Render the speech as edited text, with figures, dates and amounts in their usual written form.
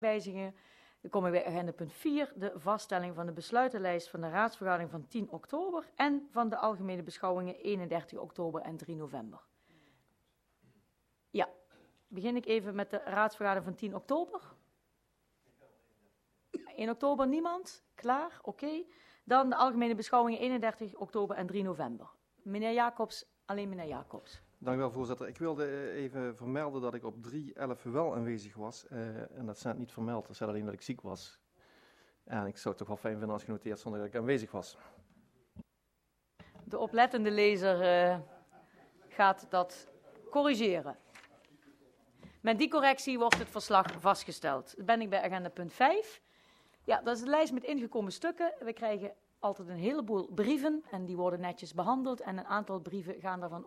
wijzigingen. Dan komen we bij agenda punt 4, de vaststelling van de besluitenlijst van de raadsvergadering van 10 oktober en van de algemene beschouwingen 31 oktober en 3 november. Ja, begin ik even met de raadsvergadering van 10 oktober. 1 oktober niemand? Klaar? Oké. Dan de algemene beschouwingen 31 oktober en 3 november. Meneer Jacobs, alleen meneer Jacobs. Dank u wel, voorzitter. Ik wilde even vermelden dat ik op 3/11 wel aanwezig was. En dat staat niet vermeld, dat staat alleen dat ik ziek was. En ik zou het toch wel fijn vinden als genoteerd stond dat ik aanwezig was. De oplettende lezer gaat dat corrigeren. Met die correctie wordt het verslag vastgesteld. Dan ben ik bij agenda punt 5. Ja, dat is de lijst met ingekomen stukken. We krijgen altijd een heleboel brieven en die worden netjes behandeld. En een aantal brieven gaan daarvan